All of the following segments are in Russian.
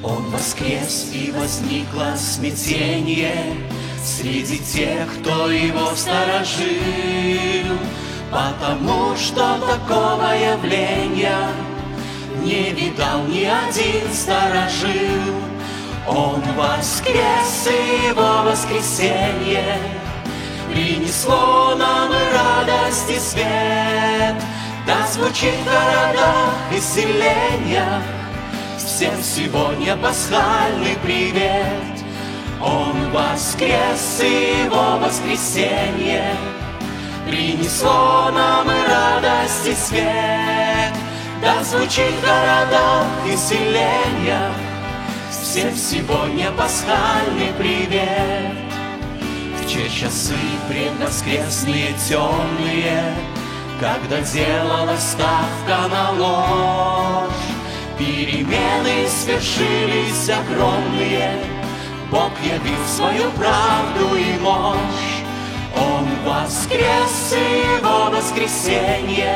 Он воскрес, и возникло смятение среди тех, кто его сторожил, потому что такого явления не видал ни один сторожил. Он воскрес, и его воскресенье принесло нам и радость, и свет. Да звучит в городах исцеления всем сегодня пасхальный привет. Он воскрес, и его воскресенье принесло нам и радость, и свет. Да звучит в городах исцеления всем сегодня пасхальный привет. В те часы предвоскресные темные, когда делалась ставка на ложь, перемены свершились огромные, Бог явил свою правду и мощь. Он воскрес, и его воскресенье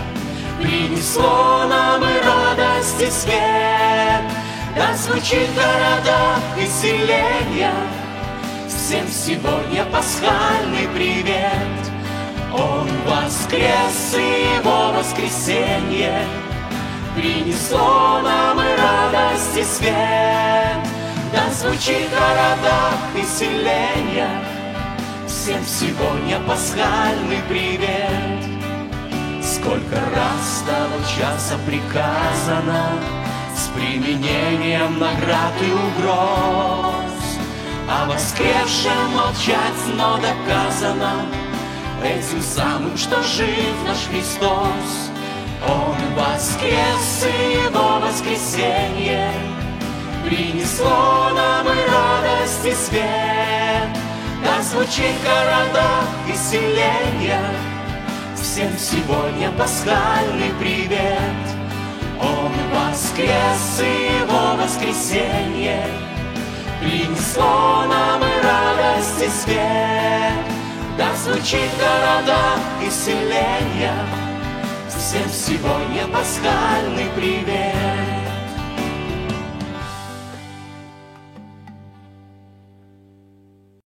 принесло нам и радость, и свет. Да звучит в городах исцеления всем сегодня пасхальный привет. Он воскрес, и его воскресенье принесло нам и радость, и свет. Да звучит в городах исцеления всем сегодня пасхальный привет. Сколько раз того часа приказано с применением наград и угроз о воскресшем молчать, но доказано этим самым, что жив наш Христос. Он воскрес, и его воскресенье принесло нам и радость, и свет. Да звучит в городах исцеления всем сегодня пасхальный привет. Он воскрес, и его воскресенье принесло нам и радость, и свет. Да звучит в городах исцеления всем сегодня пасхальный привет.